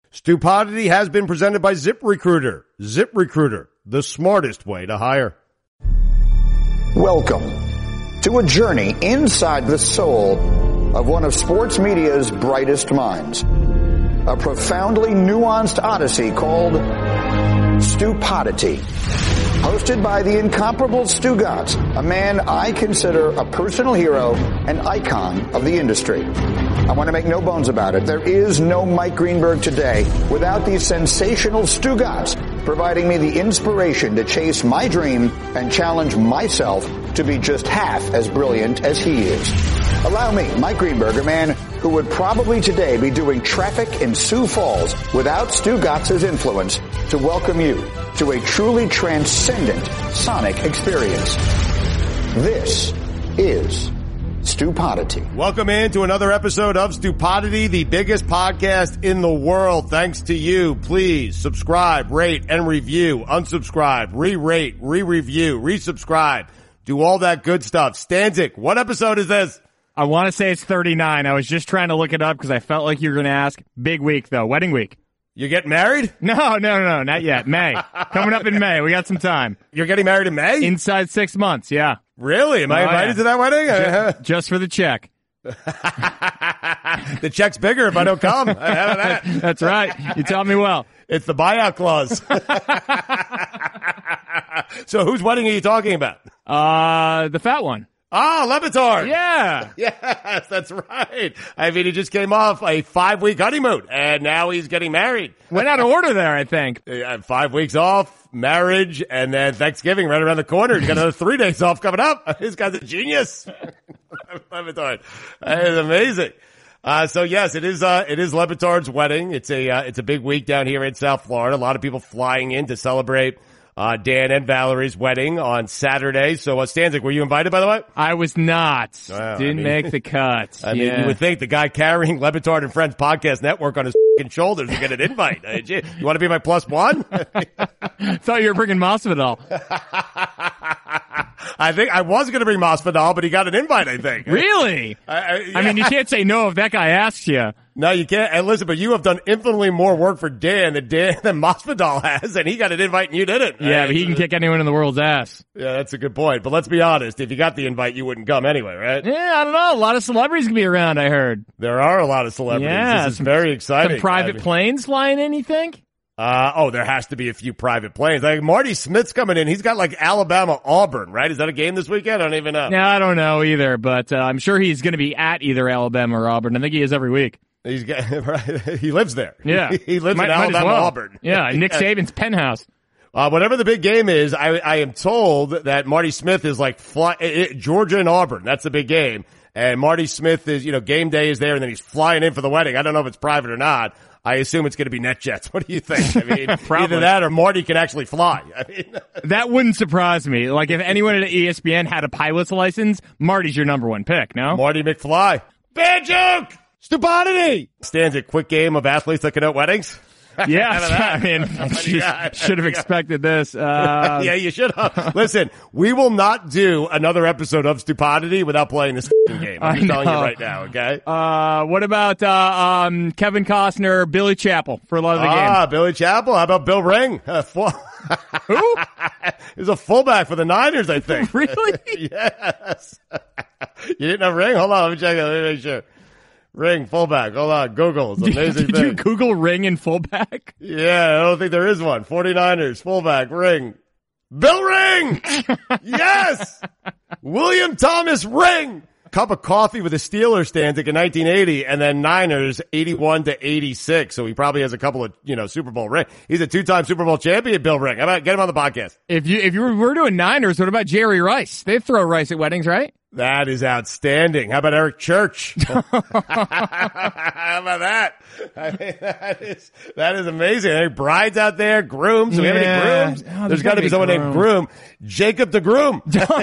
Stupidity has been presented by ZipRecruiter. ZipRecruiter, the smartest way to hire. Welcome to a journey inside the soul of one of sports media's brightest minds. A profoundly nuanced odyssey called Stupidity. Hosted by the incomparable Stugotz, a man I consider a personal hero and icon of the industry. I want to make no bones about it. There is no Mike Greenberg today without the sensational Stugotz providing me the inspiration to chase my dream and challenge myself to be just half as brilliant as he is. Allow me, Mike Greenberg, a man who would probably today be doing traffic in Sioux Falls without Stugotz's influence, to welcome you to a truly transcendent sonic experience. This is Stupidity. Welcome in to another episode of Stupidity, the biggest podcast in the world. Thanks to you. Please subscribe, rate, and review. Unsubscribe, re-rate, re-review, resubscribe. Do all that good stuff. Stanzik, what episode is this? I want to say it's 39. I was just trying to look it up because I felt like you were going to ask. Big week, though. Wedding week. You getting married? No, not yet. May. Coming up in May. We got some time. You're getting married in May? Inside 6 months, yeah. Really? Am I invited to that wedding? Just for the check. The check's bigger if I don't come. That's right. You taught me well. It's the buyout clause. So whose wedding are you talking about? The fat one. Oh, Le Batard. Yeah. Yes, that's right. I mean, he just came off a 5-week honeymoon, and now he's getting married. Went out of order there, I think. 5 weeks off, marriage, and then Thanksgiving right around the corner. He's got another 3 days off coming up. This guy's a genius. Le Batard. That is amazing. So yes, it is Le Batard's wedding. It's a big week down here in South Florida. A lot of people flying in to celebrate Dan and Valerie's wedding on Saturday. So, Stanzik, were you invited, by the way? I was not. Well, Didn't make the cut. I mean, you would think the guy carrying Le Batard and Friends podcast network on his shoulders would get an invite. You want to be my plus one? Thought you were bringing Masvidal. I think I was going to bring Masvidal, but he got an invite, I think. Really? Yeah. I mean, you can't say no if that guy asks you. No, you can't. And listen, but you have done infinitely more work for Dan than Masvidal has, and he got an invite and you didn't. Yeah, but he can kick anyone in the world's ass. Yeah, that's a good point. But let's be honest. If you got the invite, you wouldn't come anyway, right? Yeah, I don't know. A lot of celebrities can be around, I heard. There are a lot of celebrities. Yeah, this is very exciting. Some private planes flying in, you think? There has to be a few private planes. Like Marty Smith's coming in. He's got like Alabama Auburn, right? Is that a game this weekend? I don't even know. No, I don't know either, but I'm sure he's going to be at either Alabama or Auburn. I think he is every week. He lives there. Yeah. He lives in Alabama Auburn. Yeah, Nick Saban's penthouse. Whatever the big game is, I am told that Marty Smith is like Georgia and Auburn. That's the big game. And Marty Smith is, game day is there and then he's flying in for the wedding. I don't know if it's private or not. I assume it's going to be NetJets. What do you think? I mean, either that or Marty can actually fly. I mean, that wouldn't surprise me. Like if anyone at ESPN had a pilot's license, Marty's your number one pick, no? Marty McFly. Bad joke! Stupidity! Stands a quick game of athletes that connote weddings. Yeah, I mean, should have expected this. Yeah, you should have. Listen, we will not do another episode of Stupidity without playing this game. I'm just telling you right now, okay? What about Kevin Costner, Billy Chappell for a lot of the game? Billy Chappell. How about Bill Ring? Who? He's a fullback for the Niners, I think. Really? Yes. You didn't have Ring? Hold on, let me check it. Let me make sure. Ring, fullback. Hold on. Google. It's an amazing thing. Did you Google Ring and fullback? Yeah, I don't think there is one. 49ers, fullback, Ring. Bill Ring! Yes! William Thomas Ring! Cup of coffee with the Steelers Stanzik in 1980, and then Niners 81-86. So he probably has a couple of, Super Bowl ring. He's a 2-time Super Bowl champion, Bill Ring. How about get him on the podcast? If you were doing Niners, what about Jerry Rice? They throw rice at weddings, right? That is outstanding. How about Eric Church? How about that? I mean, that is amazing. There are brides out there, grooms. Do we have any grooms? Oh, there's got to be someone named Groom. Jacob the Groom.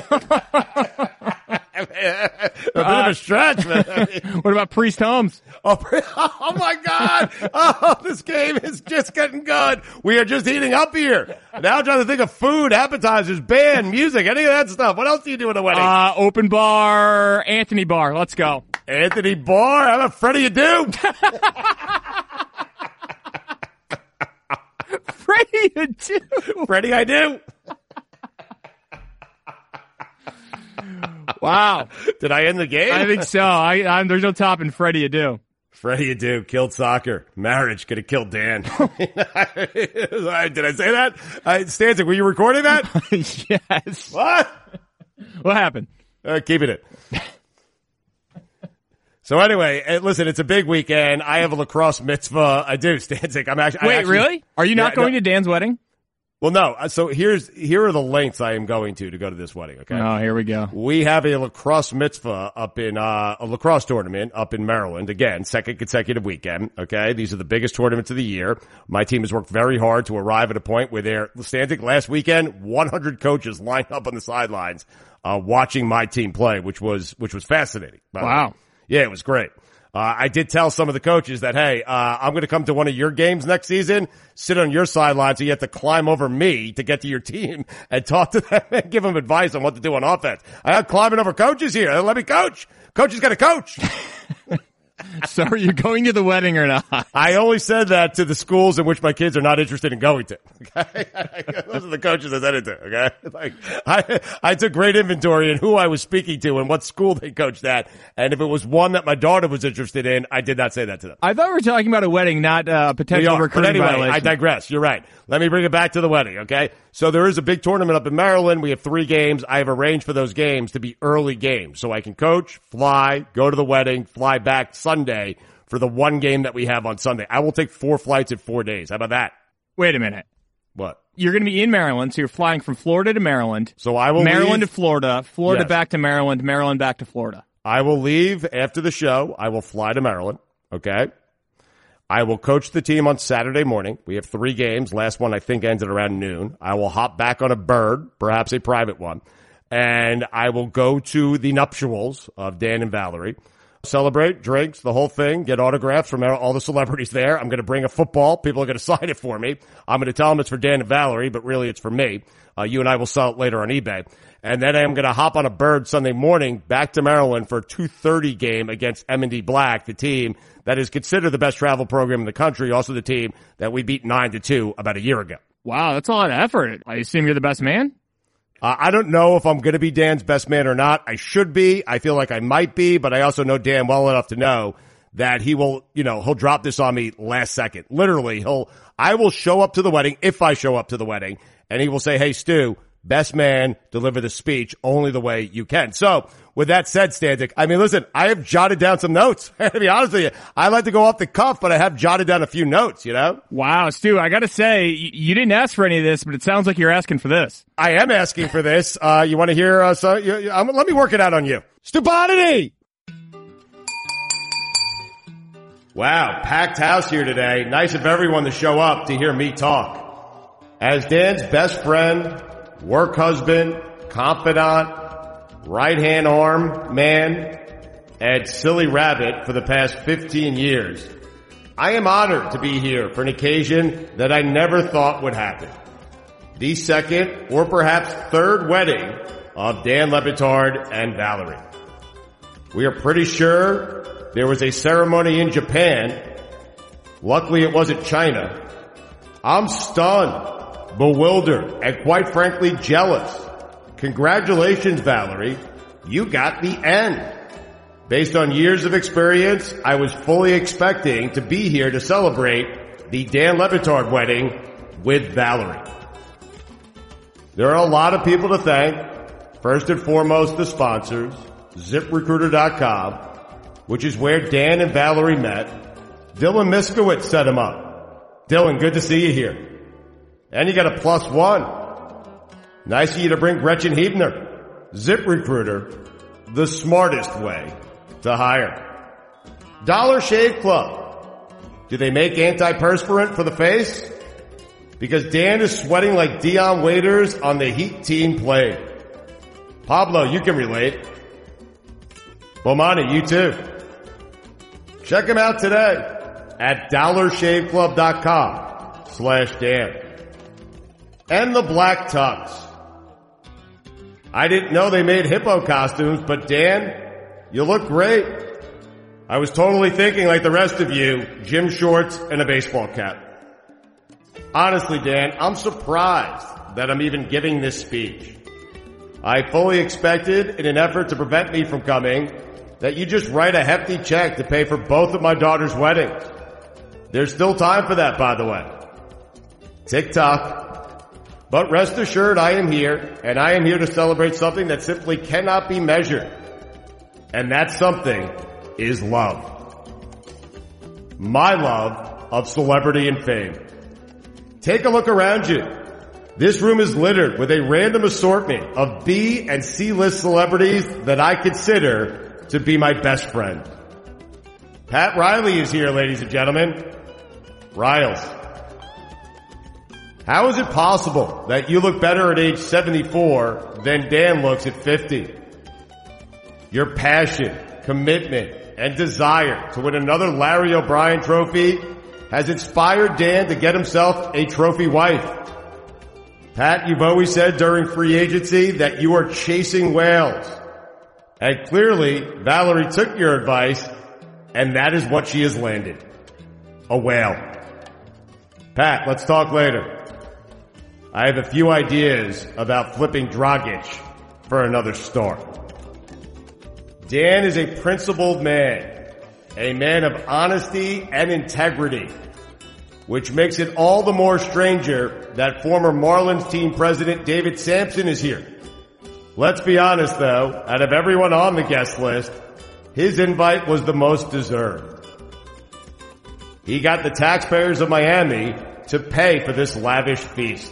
A bit of a stretch, man. What about Priest Holmes? Oh my God. Oh, this game is just getting good. We are just heating up here. Now I'm trying to think of food, appetizers, band, music, any of that stuff. What else do you do at a wedding? Open bar, Anthony Bar. Let's go. Anthony Barr? How about Freddie Adu? Freddie, you do. Freddie, I do. Wow. Did I end the game? I think so. There's no topping Freddie, you do. Freddie, you do. Killed soccer. Marriage could have killed Dan. Did I say that? Stanzik, were you recording that? Yes. What? What happened? Keeping it. So anyway, listen, it's a big weekend. I have a lacrosse mitzvah. I do, Stanzik. Wait, really? Are you not going to Dan's wedding? Well, no. So here are the lengths I am going to go to this wedding. Okay. Oh, here we go. We have a lacrosse mitzvah up in a lacrosse tournament up in Maryland. Again, second consecutive weekend. Okay. These are the biggest tournaments of the year. My team has worked very hard to arrive at a point where they're standing. Last weekend, 100 coaches lined up on the sidelines, watching my team play, which was fascinating. Wow. Yeah, it was great. I did tell some of the coaches that, hey, I'm going to come to one of your games next season, sit on your sideline so you have to climb over me to get to your team and talk to them and give them advice on what to do on offense. I have climbing over coaches here. Let me coach. Coach has got to coach. So are you going to the wedding or not? I only said that to the schools in which my kids are not interested in going to. Okay? Those are the coaches I said it to. Okay? Like, I took great inventory in who I was speaking to and what school they coached at. And if it was one that my daughter was interested in, I did not say that to them. I thought we were talking about a wedding, not potential recruiting violation. I digress. You're right. Let me bring it back to the wedding. Okay? So there is a big tournament up in Maryland. We have 3 games. I have arranged for those games to be early games so I can coach, fly, go to the wedding, fly back Sunday for the one game that we have on Sunday. I will take 4 flights in 4 days. How about that? Wait a minute. What? You're going to be in Maryland, so you're flying from Florida to Maryland. So I will Maryland leave. to Florida, Florida Yes. back to Maryland, Maryland back to Florida. I will leave after the show. I will fly to Maryland. Okay? I will coach the team on Saturday morning. We have 3 games. Last one I think ended around noon. I will hop back on a bird, perhaps a private one, and I will go to the nuptials of Dan and Valerie. Celebrate, drinks, the whole thing, get autographs from all the celebrities there. I'm going to bring a football. People are going to sign it for me. I'm going to tell them it's for Dan and Valerie, but really it's for me. You and I will sell it later on eBay. And then I'm going to hop on a bird Sunday morning back to Maryland for a 2:30 game against M&D Black, the team that is considered the best travel program in the country, also the team that we beat 9-2 about a year ago. Wow, that's a lot of effort. I assume you're the best man? I don't know if I'm going to be Dan's best man or not. I should be. I feel like I might be, but I also know Dan well enough to know that he will, he'll drop this on me last second. Literally, I will show up to the wedding, if I show up to the wedding, and he will say, hey, Stu, best man, deliver the speech only the way you can. So, with that said, Stanzik, I mean, listen, I have jotted down some notes. To be honest with you, I like to go off the cuff, but I have jotted down a few notes, Wow, Stu, I gotta say, you didn't ask for any of this, but it sounds like you're asking for this. I am asking for this. You want to hear, let me work it out on you. Stupidity! Wow, packed house here today. Nice of everyone to show up to hear me talk. As Dan's best friend, work husband, confidant, right-hand arm man, and silly rabbit for the past 15 years, I am honored to be here for an occasion that I never thought would happen. The second, or perhaps third wedding of Dan Le Batard and Valerie. We are pretty sure there was a ceremony in Japan. Luckily it wasn't China. I'm stunned, bewildered, and quite frankly jealous. Congratulations, Valerie. You got the end. Based on years of experience, I was fully expecting to be here to celebrate the Dan Le Batard wedding with Valerie. There are a lot of people to thank. First and foremost, the sponsors, ZipRecruiter.com, which is where Dan and Valerie met. Dylan Miskowitz set him up. Dylan, good to see you here. And you got a +1. Nice of you to bring Gretchen Hebner. ZipRecruiter, the smartest way to hire. Dollar Shave Club. Do they make antiperspirant for the face? Because Dan is sweating like Dion Waiters on the Heat team play. Pablo, you can relate. Bomani, you too. Check him out today at dollarshaveclub.com/Dan. And the Black Tux. I didn't know they made hippo costumes, but Dan, you look great. I was totally thinking like the rest of you, gym shorts and a baseball cap. Honestly, Dan, I'm surprised that I'm even giving this speech. I fully expected, in an effort to prevent me from coming, that you just write a hefty check to pay for both of my daughter's weddings. There's still time for that, by the way. Tick-tock. But rest assured, I am here, and I am here to celebrate something that simply cannot be measured. And that something is love. My love of celebrity and fame. Take a look around you. This room is littered with a random assortment of B and C-list celebrities that I consider to be my best friend. Pat Riley is here, ladies and gentlemen. Riles. How is it possible that you look better at age 74 than Dan looks at 50? Your passion, commitment, and desire to win another Larry O'Brien trophy has inspired Dan to get himself a trophy wife. Pat, you've always said during free agency that you are chasing whales. And clearly, Valerie took your advice, and that is what she has landed. A whale. Pat, let's talk later. I have a few ideas about flipping Dragic for another star. Dan is a principled man, a man of honesty and integrity, which makes it all the more stranger that former Marlins team president David Sampson is here. Let's be honest though, out of everyone on the guest list, his invite was the most deserved. He got the taxpayers of Miami to pay for this lavish feast.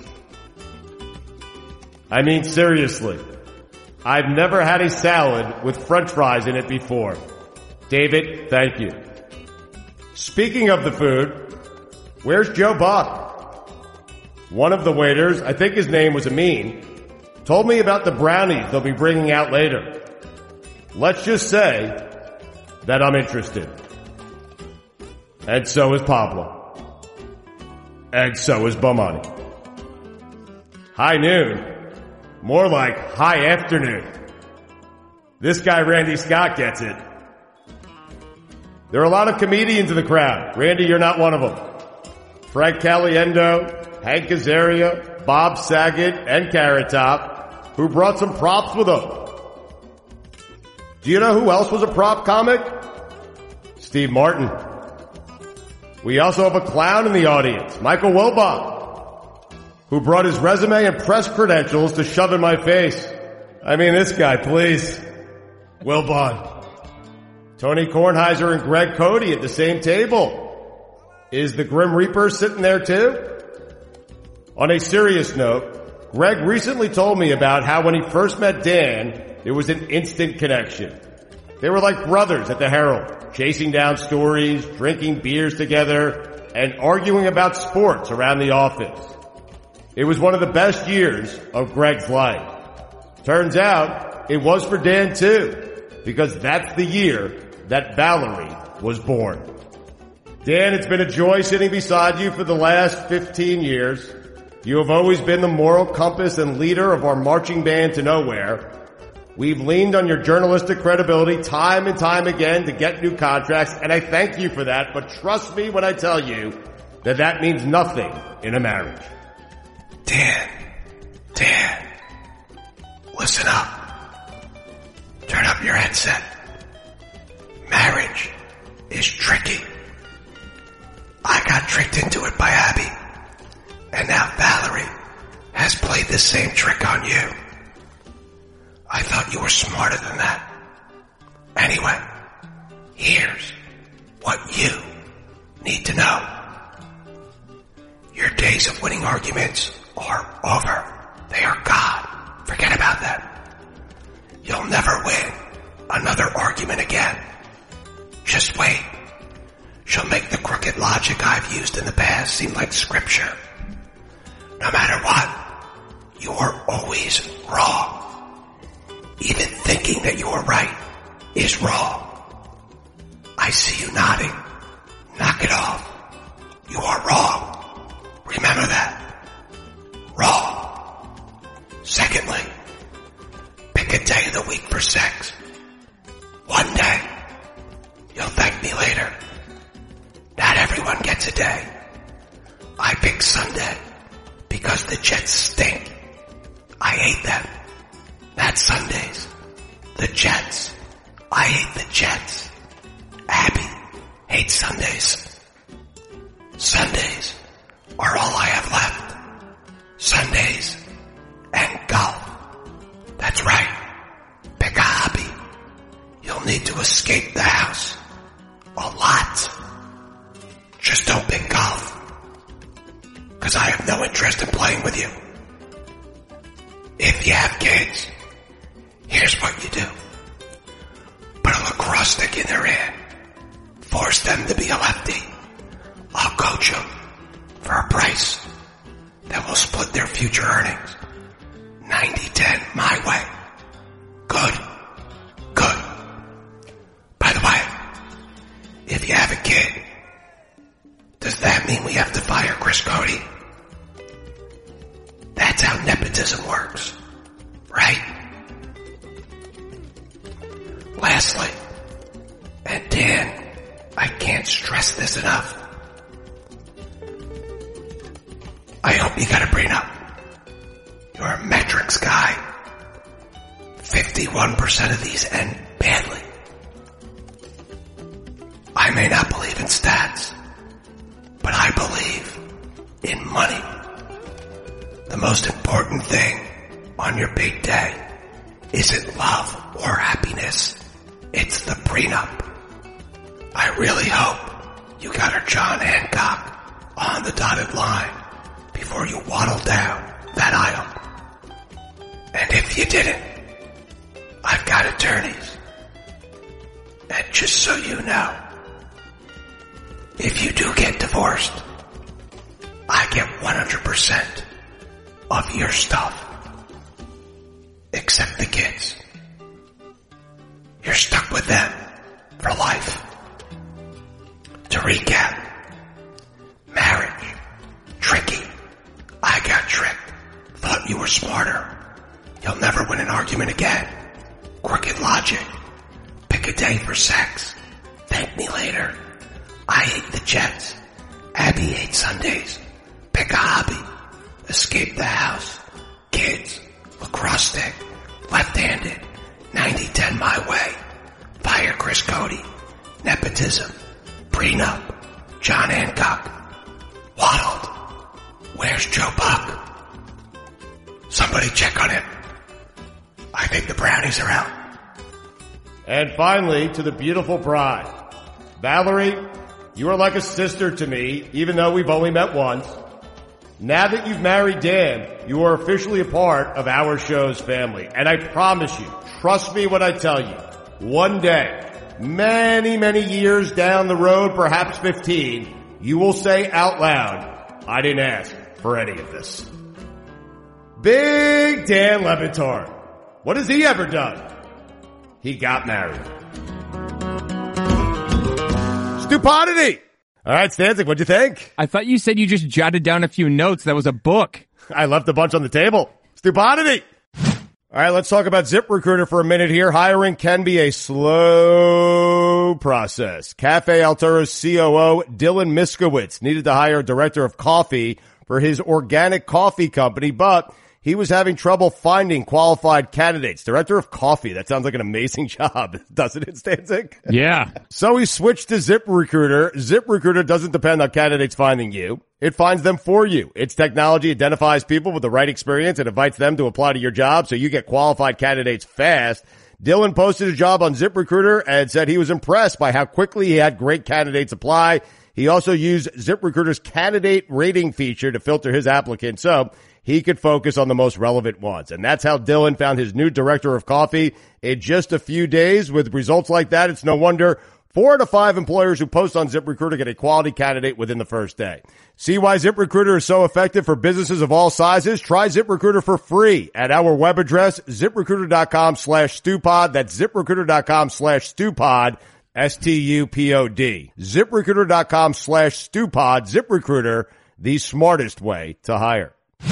I mean, seriously, I've never had a salad with french fries in it before. David, thank you. Speaking of the food, where's Joe Buck? One of the waiters, I think his name was Amin, told me about the brownies they'll be bringing out later. Let's just say that I'm interested. And so is Pablo. And so is Bomani. High noon. More like high afternoon. This guy Randy Scott gets it. There are a lot of comedians in the crowd. Randy, you're not one of them. Frank Caliendo, Hank Azaria, Bob Saget, and Carrot Top, who brought some props with them. Do you know who else was a prop comic? Steve Martin. We also have a clown in the audience, Michael Wilbon, who brought his resume and press credentials to shove in my face. I mean, this guy, please. Wilbon. Tony Kornheiser and Greg Cody at the same table. Is the Grim Reaper sitting there too? On a serious note, Greg recently told me about how when he first met Dan, there was an instant connection. They were like brothers at the Herald, chasing down stories, drinking beers together, and arguing about sports around the office. It was one of the best years of Greg's life. Turns out it was for Dan too, because that's the year that Valerie was born. Dan, it's been a joy sitting beside you for the last 15 years. You have always been the moral compass and leader of our marching band to nowhere. We've leaned on your journalistic credibility time and time again to get new contracts, and I thank you for that, but trust me when I tell you that that means nothing in a marriage. Dan, listen up. Turn up your headset. Marriage is tricky. I got tricked into it by Abby, and now Valerie has played the same trick on you. I thought you were smarter than that. Anyway, here's what you need to know. Your days of winning arguments are over. They are gone. Forget about that. You'll never win another argument again. Just wait. She'll make the crooked logic I've used in the past seem like scripture. No matter what, you are always wrong. Even thinking that you are right is wrong. I see you nodding. Knock it off. You are wrong. Remember that. Wrong. Secondly, pick a day of the week for sex. One day. You'll thank me later. Not everyone gets a day. I pick Sunday because the Jets stink. I hate them. Not Sundays. The Jets. I hate the Jets. Abby hates Sundays. Sundays are all I have left. Sundays and golf. That's right. Pick a hobby. You'll need to escape the house. A lot. Just don't pick golf. 'Cause I have no interest in playing with you. If you have kids, here's what you do. Put a lacrosse stick in their hand. Force them to be a lefty. I'll coach them for a price. Then we'll split their future earnings. 90-10 my way. Good. Good. By the way, if you have a kid, does that mean we have to fire Chris Cody? That's how nepotism works, right? Lastly, and Dan, I can't stress this enough. I hope you got a prenup. You're a metrics guy. 51% of these end badly. I may not believe in stats, but I believe in money. The most important thing on your big day isn't love or happiness. It's the prenup. I really hope you got her John Hancock on the dotted line before you waddle down that aisle. And if you didn't, I've got attorneys. And just so you know, if you do get divorced, I get 100% of your stuff. Except the kids. You're stuck with them for life. To recap, marriage, tricky. I got tricked. Thought you were smarter. You'll never win an argument again. Crooked logic. Pick a day for sex. Thank me later. I hate the Jets. Abby hates Sundays. Pick a hobby. Escape the house. Kids. Lacrosse stick. Left-handed. 90-10 my way. Fire Chris Cody. Nepotism. Prenup. John Hancock. Waddled. Where's Joe Buck? Somebody check on him. I think the brownies are out. And finally, to the beautiful bride. Valerie, you are like a sister to me, even though we've only met once. Now that you've married Dan, you are officially a part of our show's family. And I promise you, trust me when I tell you, one day, many, many years down the road, perhaps 15, you will say out loud, I didn't ask for any of this. Big Dan Le Batard. What has he ever done? He got married. Stupidity! All right, Stanzik, what'd you think? I thought you said you just jotted down a few notes. That was a book. I left a bunch on the table. Stupidity! All right, let's talk about ZipRecruiter for a minute here. Hiring can be a slow process. Cafe Alturo's COO, Dylan Miskowitz, needed to hire a director of coffee for his organic coffee company, but he was having trouble finding qualified candidates. Director of coffee. That sounds like an amazing job, doesn't it, Stanzik? Yeah. So he switched to ZipRecruiter. ZipRecruiter doesn't depend on candidates finding you. It finds them for you. Its technology identifies people with the right experience and invites them to apply to your job so you get qualified candidates fast. Dylan posted a job on ZipRecruiter and said he was impressed by how quickly he had great candidates apply. He also used ZipRecruiter's candidate rating feature to filter his applicants so he could focus on the most relevant ones. And that's how Dylan found his new director of coffee in just a few days. With results like that, it's no wonder 4 out of 5 employers who post on ZipRecruiter get a quality candidate within the first day. See why ZipRecruiter is so effective for businesses of all sizes? Try ZipRecruiter for free at our web address, ZipRecruiter.com/stupod. That's ZipRecruiter.com/stupod. STUPOD. ZipRecruiter.com/stupod. ZipRecruiter, the smartest way to hire.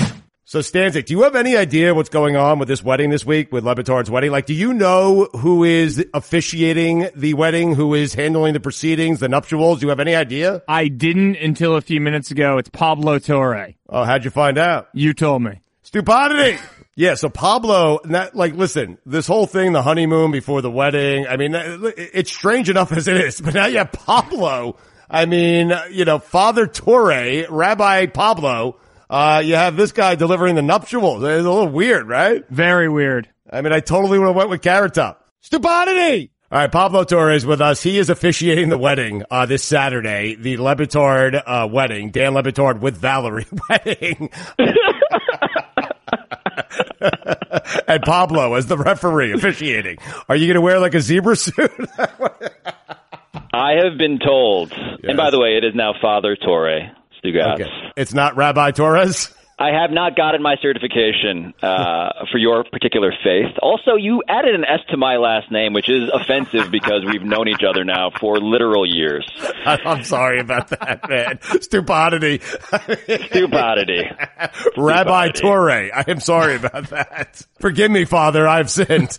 So Stanzik, do you have any idea what's going on with this wedding this week, with Le Batard's wedding? Like, do you know who is officiating the wedding, who is handling the proceedings, the nuptials? Do you have any idea? I didn't until a few minutes ago. It's Pablo Torre. Oh, how'd you find out? You told me. Stupidity! Yeah, so Pablo, listen, this whole thing, the honeymoon before the wedding, I mean, it's strange enough as it is, but now you have Pablo. I mean, Father Torre, Rabbi Pablo, you have this guy delivering the nuptials. It's a little weird, right? Very weird. I mean, I totally would have went with Carrot Top. Stupidity! All right, Pablo Torre is with us. He is officiating the wedding this Saturday, the Le Batard wedding, Dan Le Batard with Valerie wedding. And Pablo as the referee officiating. Are you going to wear like a zebra suit? I have been told, yes. And by the way, it is now Father Torre. Okay. It's not Rabbi Torres? I have not gotten my certification for your particular faith. Also, you added an S to my last name, which is offensive because we've known each other now for literal years. I'm sorry about that, man. Stupidity. Stupidity. Rabbi Torre. I am sorry about that. Forgive me, Father. I've sinned.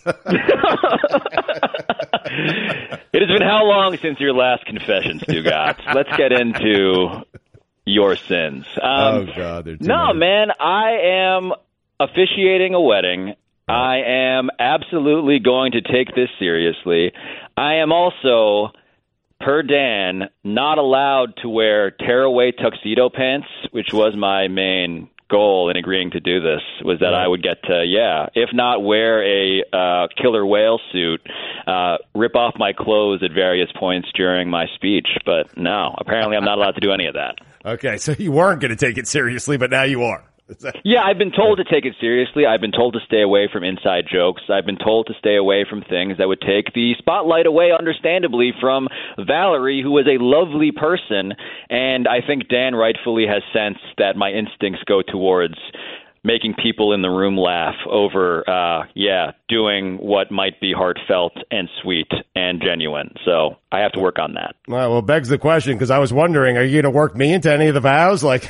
It has been how long since your last confession, Stugatz? Let's get into your sins. Oh, God. No, man, I am officiating a wedding. I am absolutely going to take this seriously. I am also, per Dan, not allowed to wear tearaway tuxedo pants, which was my main goal in agreeing to do this, was that I would get to, if not wear a killer whale suit, rip off my clothes at various points during my speech. But no, apparently I'm not allowed to do any of that. Okay, so you weren't going to take it seriously, but now you are. Yeah, I've been told to take it seriously. I've been told to stay away from inside jokes. I've been told to stay away from things that would take the spotlight away, understandably, from Valerie, who is a lovely person. And I think Dan rightfully has sensed that my instincts go towards making people in the room laugh over, doing what might be heartfelt and sweet and genuine. So I have to work on that. All right, well, it begs the question, because I was wondering, are you going to work me into any of the vows? I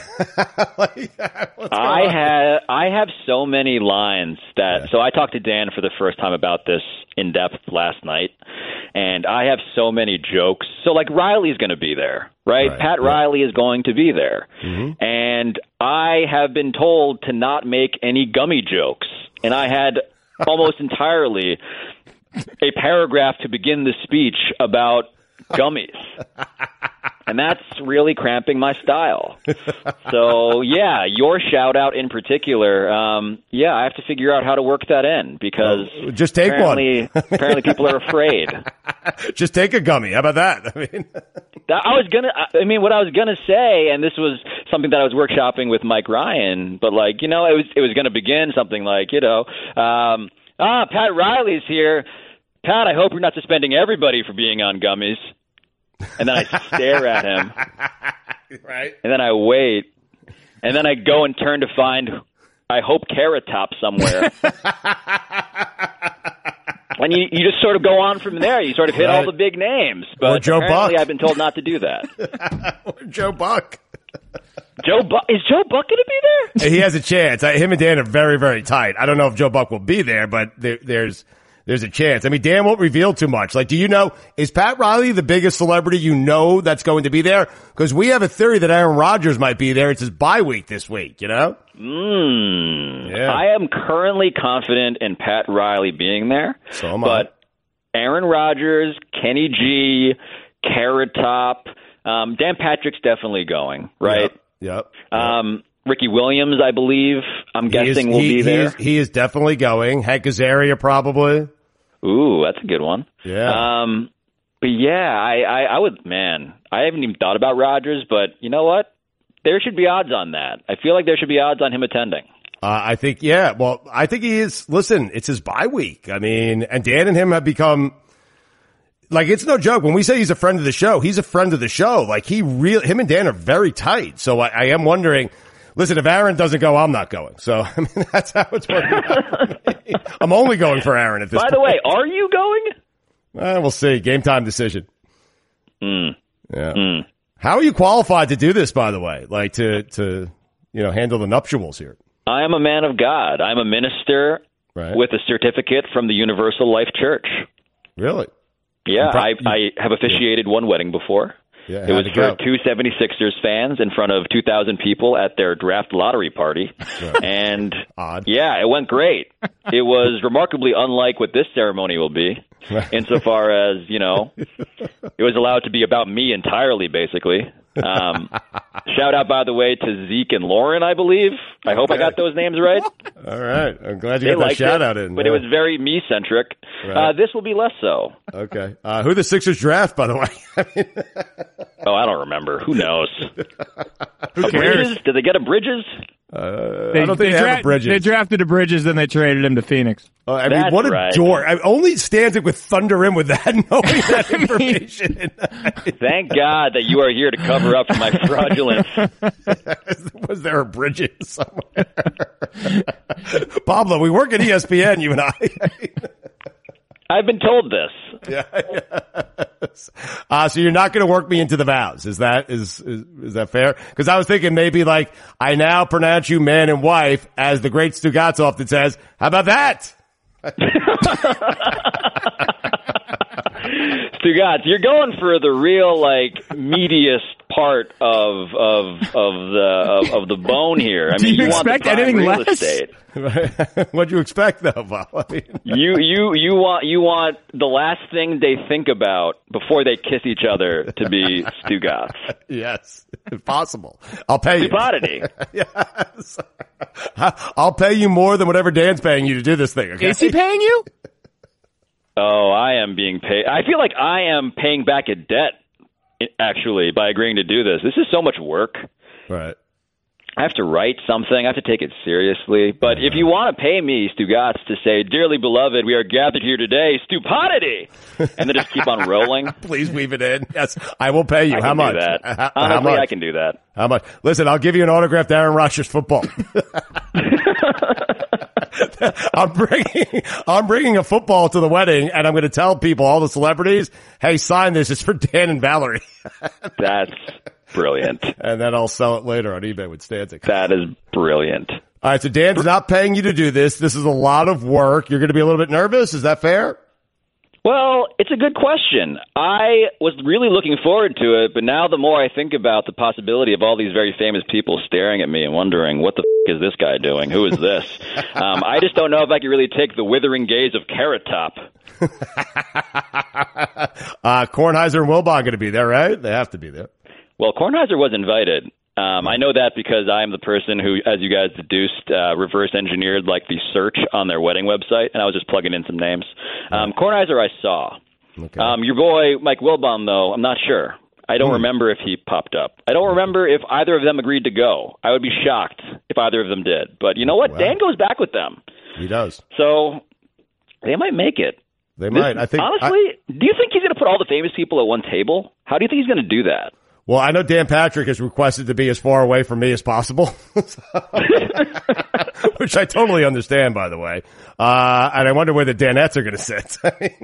have so many lines that, so I talked to Dan for the first time about this in depth last night, and I have so many jokes. So like Riley's going to be there, right? Pat Riley is going to be there. Mm-hmm. And I have been told to not make any gummy jokes. And I had almost entirely a paragraph to begin the speech about gummies. And that's really cramping my style. So, your shout out in particular, I have to figure out how to work that in, because just take one. Apparently people are afraid. Just take a gummy. How about that? What I was gonna say, and this was something that I was workshopping with Mike Ryan, but it was gonna begin something like, Pat Riley's here. Pat, I hope you're not suspending everybody for being on gummies. And then I stare at him. Right. And then I wait. And then I go and turn to find, I hope, Carrot Top somewhere. And you just sort of go on from there. You sort of hit all the big names. But or Joe apparently Buck. I've been told not to do that. Or Joe Buck. Is Joe Buck going to be there? He has a chance. Him and Dan are very, very tight. I don't know if Joe Buck will be there, but there's a chance. I mean, Dan won't reveal too much. Do you know, is Pat Riley the biggest celebrity that's going to be there? Because we have a theory that Aaron Rodgers might be there. It's his bye week this week, Yeah. I am currently confident in Pat Riley being there. So am I. But Aaron Rodgers, Kenny G, Carrot Top, Dan Patrick's definitely going, right? Yep. Ricky Williams, I believe, will be there. He is definitely going. Hank Azaria probably. Ooh, that's a good one. Yeah. But I would, man, I haven't even thought about Rodgers, but you know what? There should be odds on that. I feel like there should be odds on him attending. I think he is. Listen, it's his bye week. I mean, and Dan and him have become, it's no joke. When we say he's a friend of the show, he's a friend of the show. Him and Dan are very tight. So I am wondering, listen, if Aaron doesn't go, I'm not going. So, I mean, that's how it's working out for me. I'm only going for Aaron at this point. By the way, are you going? We'll see. Game time decision. Yeah. How are you qualified to do this, by the way? To handle the nuptials here? I am a man of God. I'm a minister with a certificate from the Universal Life Church. Really? Yeah, I have officiated one wedding before. Yeah, it was for two 76ers fans in front of 2,000 people at their draft lottery party. Right. And, Odd. yeah, it went great. It was remarkably unlike what this ceremony will be, insofar as, you know, it was allowed to be about me entirely, basically. Shout out, by the way, to Zeke and Lauren, I believe. I hope I got those names right. All right. I'm glad you got that shout out in. But it was very me-centric. Right. This will be less so. Okay. Who the Sixers draft, by the way? I don't remember. Who knows? Who cares? Bridges? Did they get a Bridges? I don't think they have a Bridges. They drafted a Bridges, then they traded him to Phoenix. I mean, what a dork. Only Stanzik would thunder in with that, knowing that information. Thank God that you are here to cover up for my fraudulence. Was there a Bridges somewhere? Pablo, we work at ESPN, you and I. I've been told this. Yeah. So you're not going to work me into the vows. Is that fair? Because I was thinking maybe like, I now pronounce you man and wife, as the great Stugotz often says. How about that? Stugotz, you're going for the real like meatiest part of the bone here. I mean, you expect anything less? What'd you expect, though, Bob? I mean, you want the last thing they think about before they kiss each other to be Stugotz. Yes, if possible. I'll pay you. Stupidity. Yes. I'll pay you more than whatever Dan's paying you to do this thing. Okay? Is he paying you? Oh, I am being paid. I feel like I am paying back a debt, actually, by agreeing to do this. This is so much work. Right. I have to write something. I have to take it seriously. But if you want to pay me, Stugotz, to say, "Dearly beloved, we are gathered here today, stupidity," and then just keep on rolling. Please weave it in. Yes, I will pay you. How much? Honestly, how much? I can do that. How much? Listen, I'll give you an autographed Aaron Rodgers football. I'm bringing a football to the wedding, and I'm going to tell people, all the celebrities, hey, sign this. It's for Dan and Valerie. That's brilliant. And then I'll sell it later on eBay with Stanzik. That is brilliant. All right, so Dan's not paying you to do this. This is a lot of work. You're going to be a little bit nervous. Is that fair? Well, it's a good question. I was really looking forward to it, but now the more I think about the possibility of all these very famous people staring at me and wondering, what the is this guy doing? Who is this? I just don't know if I can really take the withering gaze of Carrot Top. Kornheiser and Wilbon going to be there, right? They have to be there. Well, Kornheiser was invited. I know that because I'm the person who, as you guys deduced, reverse engineered like the search on their wedding website, and I was just plugging in some names. Kornheiser I saw. Okay. Your boy, Mike Wilbon, though, I'm not sure. I don't remember if he popped up. I don't remember if either of them agreed to go. I would be shocked if either of them did. But you know what? Wow. Dan goes back with them. He does. So they might make it. They might. I think. Honestly, do you think he's going to put all the famous people at one table? How do you think he's going to do that? Well, I know Dan Patrick has requested to be as far away from me as possible, which I totally understand, by the way. And I wonder where the Danettes are going to sit.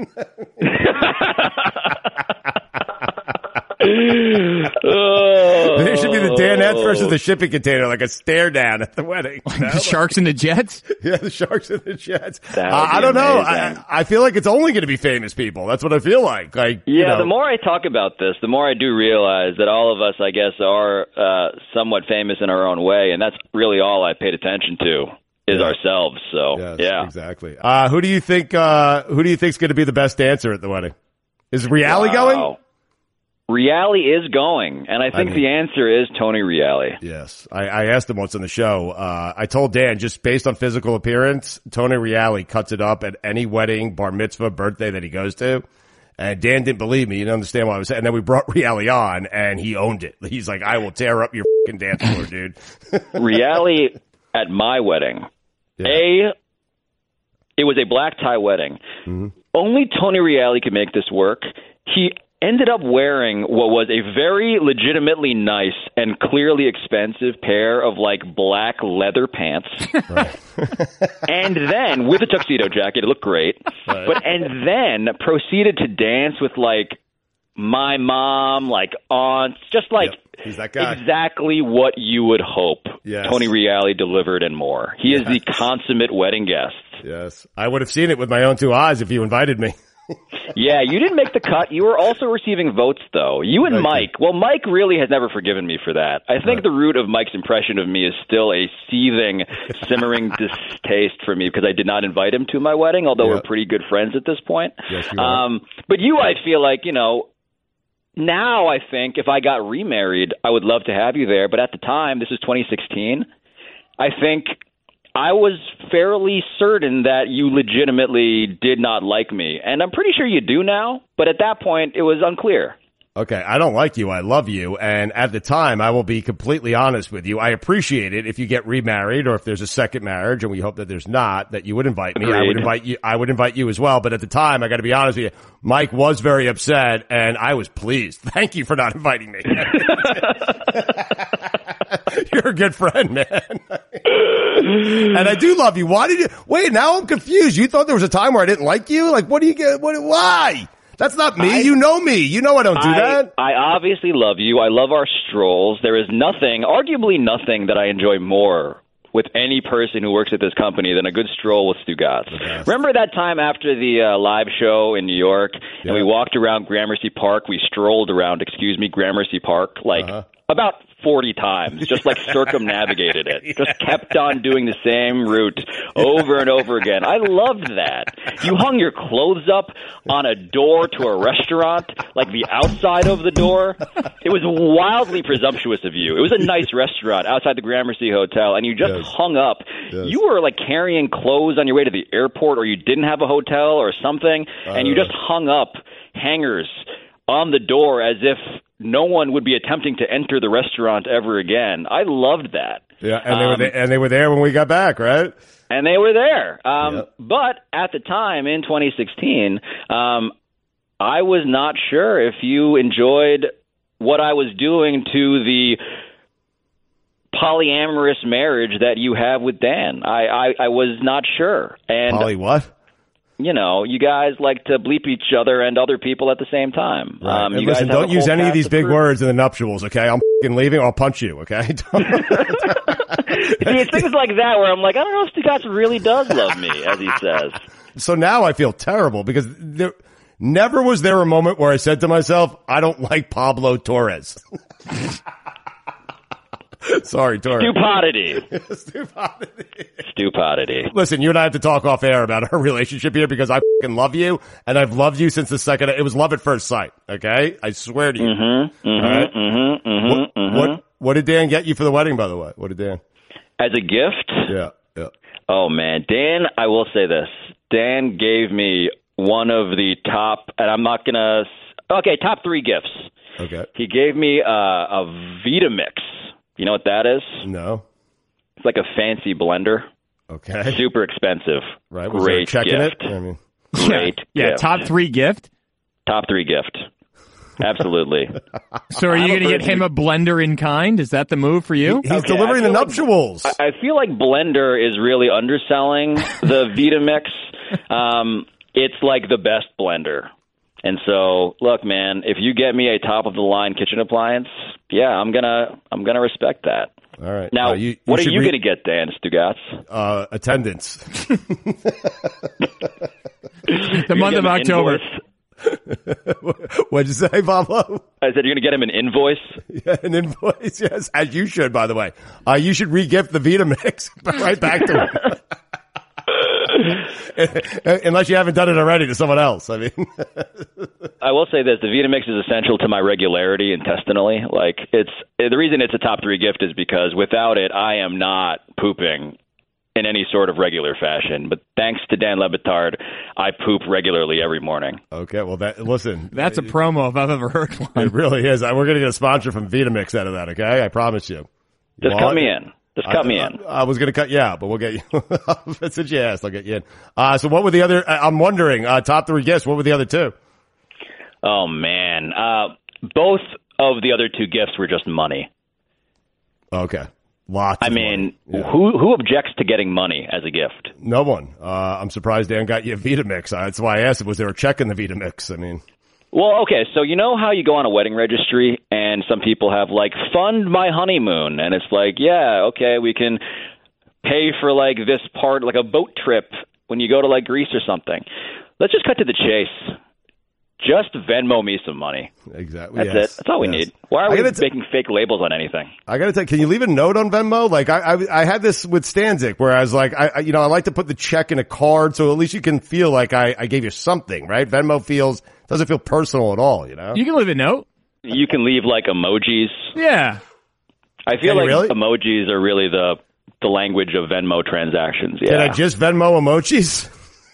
There should be the Danettes versus the shipping container, like a stare down at the wedding. You know? The Sharks and the Jets? Yeah, the Sharks and the Jets. I don't know. I feel like it's only going to be famous people. That's what I feel like. The more I talk about this, the more I do realize that all of us, I guess, are somewhat famous in our own way, and that's really all I paid attention to is ourselves. So, yes, yeah. Exactly. Who do you think is going to be the best dancer at the wedding? Is Reale going? Reale is going, and I think the answer is Tony Reale. Yes. I asked him once on the show. I told Dan, just based on physical appearance, Tony Reale cuts it up at any wedding, bar mitzvah, birthday that he goes to. And Dan didn't believe me. He didn't understand what I was saying. And then we brought Reale on, and he owned it. He's like, I will tear up your fucking dance floor, dude. Reale at my wedding. Yeah. It was a black tie wedding. Mm-hmm. Only Tony Reale could make this work. He ended up wearing what was a very legitimately nice and clearly expensive pair of like black leather pants. Right. And then with a tuxedo jacket, it looked great. Right. And then proceeded to dance with like my mom, like aunts, just like He's that guy. Exactly what you would hope. Yes. Tony Reali delivered and more. He is the consummate wedding guest. Yes. I would have seen it with my own two eyes if you invited me. Yeah, you didn't make the cut. You were also receiving votes, though. You and Mike. Well, Mike really has never forgiven me for that. I think the root of Mike's impression of me is still a seething, simmering distaste for me because I did not invite him to my wedding, although we're pretty good friends at this point. Yes, you are. But you, I feel like, now I think if I got remarried, I would love to have you there. But at the time, this is 2016, I think I was fairly certain that you legitimately did not like me. And I'm pretty sure you do now. But at that point, it was unclear. Okay, I don't like you. I love you. And at the time, I will be completely honest with you. I appreciate it if you get remarried or if there's a second marriage, and we hope that there's not, that you would invite me. Agreed. I would invite you as well. But at the time, I got to be honest with you, Mike was very upset, and I was pleased. Thank you for not inviting me. You're a good friend, man. And I do love you. Why did you wait? Now I'm confused. You thought there was a time where I didn't like you? Like, what do you get? Why? That's not me. You know me. You know I don't do that. I obviously love you. I love our strolls. There is nothing, arguably nothing, that I enjoy more with any person who works at this company than a good stroll with Stugotz. Remember that time after the live show in New York, and we walked around Gramercy Park? We strolled around, Gramercy Park, about 40 times, just circumnavigated it. Just kept on doing the same route over and over again. I loved that. You hung your clothes up on a door to a restaurant, the outside of the door. It was wildly presumptuous of you. It was a nice restaurant outside the Gramercy Hotel, and you just hung up. Yes. You were carrying clothes on your way to the airport, or you didn't have a hotel or something, and you just hung up hangers on the door as if no one would be attempting to enter the restaurant ever again. I loved that. Yeah, and they were there when we got back, right? And they were there. But at the time, in 2016, I was not sure if you enjoyed what I was doing to the polyamorous marriage that you have with Dan. I was not sure. And Poly what? You guys like to bleep each other and other people at the same time. Right. Listen, don't use any of these big words in the nuptials, okay? I'm leaving or I'll punch you, okay? See, it's things like that where I'm I don't know if Stugotz really does love me, as he says. So now I feel terrible because never was there a moment where I said to myself, I don't like Pablo Torres. Sorry, Torres. Stupidity. Listen, you and I have to talk off air about our relationship here because I fucking love you, and I've loved you since the second. It was love at first sight. Okay, I swear to you. What did Dan get you for the wedding? By the way, what did Dan? As a gift? Yeah. Oh man, Dan. I will say this. Dan gave me one of the top, and I'm not gonna. Okay, top 3 gifts. Okay. He gave me a Vitamix. You know what that is? No. It's like a fancy blender. Okay. Super expensive. Right. Was Great there a check gift. in it? Great gift. Top 3 gift? Top 3 gift. Absolutely. So are you going to get him a blender in kind? Is that the move for you? He's delivering the nuptials. I feel like blender is really underselling the Vitamix. It's like the best blender. And so, look, man, if you get me a top-of-the-line kitchen appliance, yeah, I'm gonna respect that. All right. Now, what are you going to get, Dan Stugotz? Attendance. The month of October. What'd you say, Pablo? I said you're going to get him an invoice? Yeah, an invoice, yes, as you should, by the way. You should re-gift the Vitamix right back to him. Unless you haven't done it already to someone else. I mean, I will say this: the Vitamix is essential to my regularity intestinally. It's the reason it's a top 3 gift is because without it, I am not pooping in any sort of regular fashion. But thanks to Dan Le Batard, I poop regularly every morning. Okay, well, listen, that's a promo if I've ever heard one. It really is. We're going to get a sponsor from Vitamix out of that. Okay, I promise you. Just cut me in. I was going to cut you out, but we'll get you. Since you asked, I'll get you in. So what were the other, I'm wondering, top 3 gifts, what were the other 2? Oh, man. Both of the other 2 gifts were just money. Okay. Lots of money. Yeah. Who objects to getting money as a gift? No one. I'm surprised Dan got you a Vitamix. That's why I asked, was there a check in the Vitamix? I mean. Well, okay, so you know how you go on a wedding registry and some people have, like, fund my honeymoon, and it's like, yeah, okay, we can pay for, like, this part, like a boat trip when you go to, like, Greece or something. Let's just cut to the chase. Just Venmo me some money. Exactly. That's it. That's all we need. Why are we making fake labels on anything? I got to tell you, can you leave a note on Venmo? Like, I had this with Stanzik where I was like, I like to put the check in a card so at least you can feel like I gave you something, right? Venmo doesn't feel personal at all, you know? You can leave a note. You can leave, like, emojis. Yeah. I feel like really? emojis are really the language of Venmo transactions. Yeah. Can I just Venmo emojis?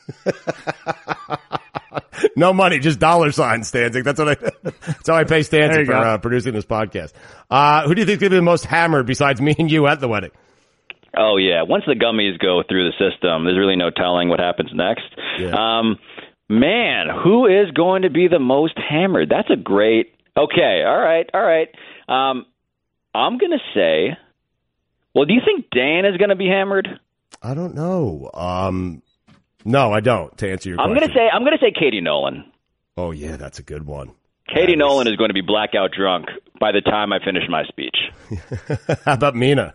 No money, just $ signs, Stanzik. That's how I pay Stanzik for producing this podcast. Who do you think is going to be the most hammered besides me and you at the wedding? Oh, yeah. Once the gummies go through the system, there's really no telling what happens next. Yeah. Man, who is going to be the most hammered? That's a great... Okay, all right. I'm going to say... Well, do you think Dan is going to be hammered? I don't know. No, I don't, to answer your question. I'm going to say Katie Nolan. Oh, yeah, that's a good one. Katie Nolan is going to be blackout drunk by the time I finish my speech. How about Mina?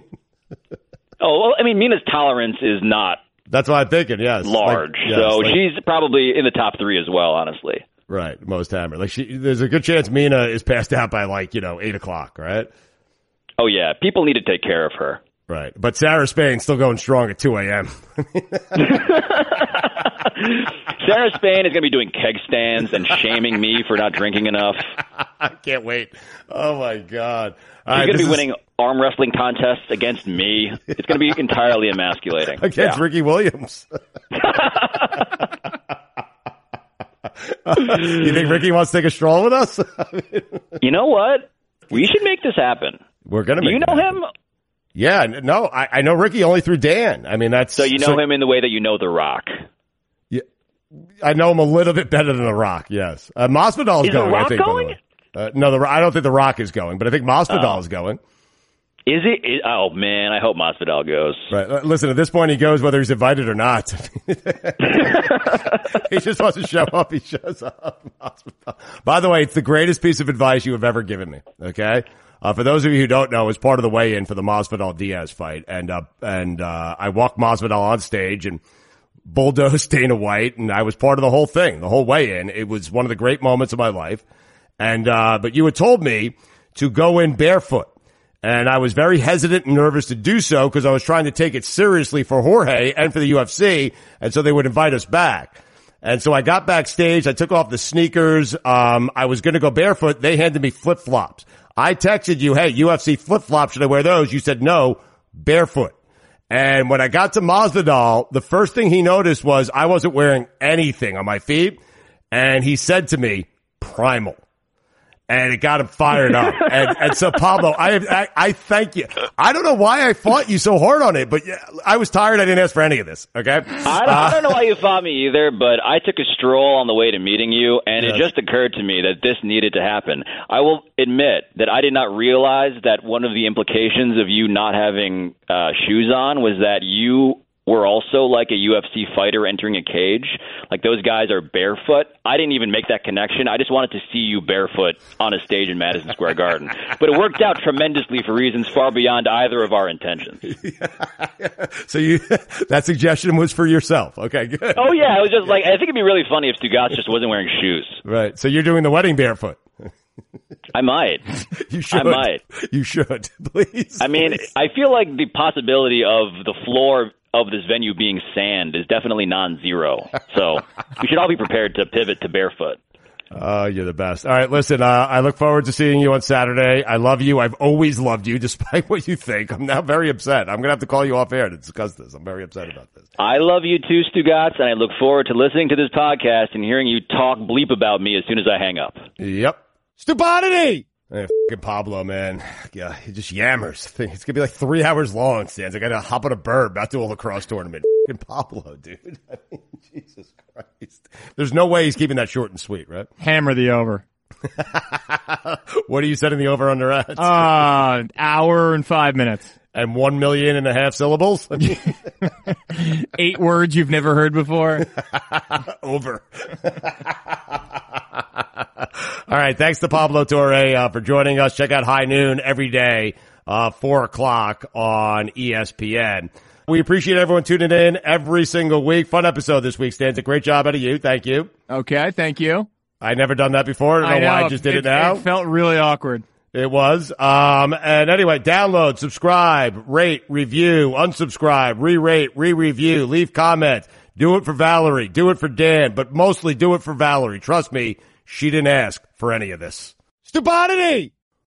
Mina's tolerance is not... That's what I'm thinking, yes. Large. She's probably in the top 3 as well, honestly. Right, most hammered. There's a good chance Mina is passed out by 8 o'clock, right? Oh, yeah. People need to take care of her. Right. But Sarah Spain's still going strong at 2 a.m. Sarah Spain is going to be doing keg stands and shaming me for not drinking enough. I can't wait. Oh, my God. She's going to be winning arm wrestling contests against me. It's going to be entirely emasculating. Against Ricky Williams. You think Ricky wants to take a stroll with us? You know what? We should make this happen. We're going to make Do you know him? Yeah, no, I know Ricky only through Dan. I mean, So you know him in the way that you know The Rock. Yeah, I know him a little bit better than The Rock, yes. Masvidal is going, The Rock I think. Going? No, I don't think The Rock is going, but I think Masvidal is going. Is it? Oh, man, I hope Masvidal goes. Right. Listen, at this point, he goes whether he's invited or not. He just wants to show up. He shows up. By the way, it's the greatest piece of advice you have ever given me, okay? For those of you who don't know, it was part of the weigh-in for the Masvidal-Diaz fight. And I walked Masvidal on stage and bulldozed Dana White, and I was part of the whole thing, the whole weigh-in. It was one of the great moments of my life. And but you had told me to go in barefoot. And I was very hesitant and nervous to do so because I was trying to take it seriously for Jorge and for the UFC, and so they would invite us back. And so I got backstage. I took off the sneakers. I was going to go barefoot. They handed me flip-flops. I texted you, hey, UFC flip-flops, should I wear those? You said no, barefoot. And when I got to Masvidal, the first thing he noticed was I wasn't wearing anything on my feet. And he said to me, primal. And it got him fired up. And so Pablo, I thank you. I don't know why I fought you so hard on it, but I was tired. I didn't ask for any of this. Okay. I don't know why you fought me either, but I took a stroll on the way to meeting you, and it just occurred to me that this needed to happen. I will admit that I did not realize that one of the implications of you not having shoes on was that you were also like a UFC fighter entering a cage. Like, those guys are barefoot. I didn't even make that connection. I just wanted to see you barefoot on a stage in Madison Square Garden. But it worked out tremendously for reasons far beyond either of our intentions. So that suggestion was for yourself. Okay, good. Oh, yeah. It was just like, I think it'd be really funny if Stugatz just wasn't wearing shoes. Right. So you're doing the wedding barefoot. I might. You should. I might. You should. Please. I mean, I feel like the possibility of the floor of this venue being sand is definitely non-zero. So we should all be prepared to pivot to barefoot. You're the best. All right, listen, I look forward to seeing you on Saturday. I love you. I've always loved you, despite what you think. I'm now very upset. I'm going to have to call you off air to discuss this. I'm very upset about this. I love you too, Stugatz, and I look forward to listening to this podcast and hearing you talk bleep about me as soon as I hang up. Yep. Stupidity! Hey, fucking Pablo, man. Yeah, he just yammers. It's going to be like 3 hours long, Stans. I got to hop on a bird about to do a lacrosse tournament. Fucking Pablo, dude. I mean, Jesus Christ. There's no way he's keeping that short and sweet, right? Hammer the over. What are you setting the over under at? Hour and 5 minutes. And 1.5 million syllables? 8 words you've never heard before. Over. All right. Thanks to Pablo Torre for joining us. Check out High Noon every day, 4 o'clock on ESPN. We appreciate everyone tuning in every single week. Fun episode this week, Stans. A great job out of you. Thank you. Okay, thank you. I'd never done that before. I don't know why I just did it now. It felt really awkward. It was. And anyway, download, subscribe, rate, review, unsubscribe, re-rate, re-review, leave comments. Do it for Valerie. Do it for Dan. But mostly do it for Valerie. Trust me, she didn't ask for any of this. Stupidity!